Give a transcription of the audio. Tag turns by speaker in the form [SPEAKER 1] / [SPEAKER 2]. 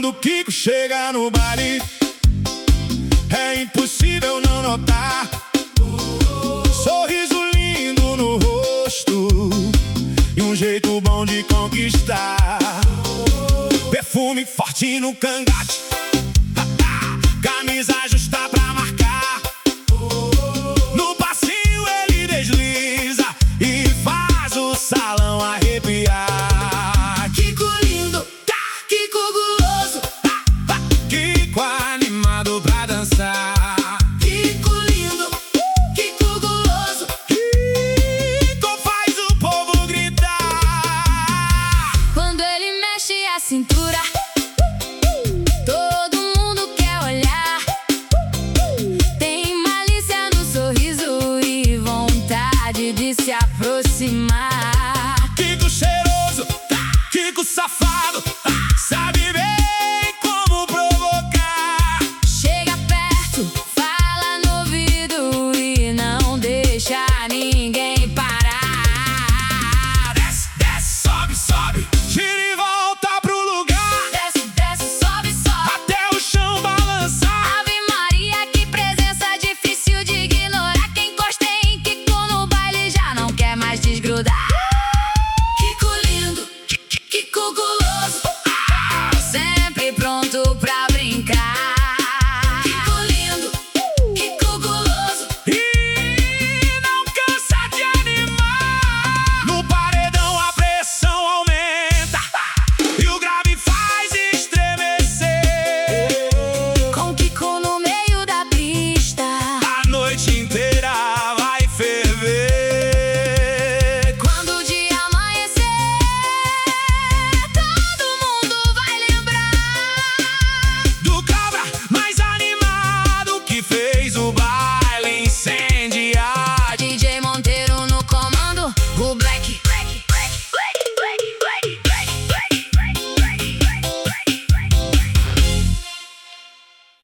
[SPEAKER 1] Quando Kiko chega no baile, é impossível não notar sorriso lindo no rosto e um jeito bom de conquistar. Perfume forte no cangote, camisa justa pra marcar. No passinho ele desliza e faz o salão arrepiar.
[SPEAKER 2] Kiko lindo, Kiko guloso,
[SPEAKER 1] Kiko animado pra dançar.
[SPEAKER 2] Kiko lindo, Kiko guloso,
[SPEAKER 1] Kiko faz o povo gritar.
[SPEAKER 2] quando ele mexe a cintura, todo mundo quer olhar. Tem malícia no sorriso e vontade de se aproximar.
[SPEAKER 1] Kiko cheiroso, Kiko safado,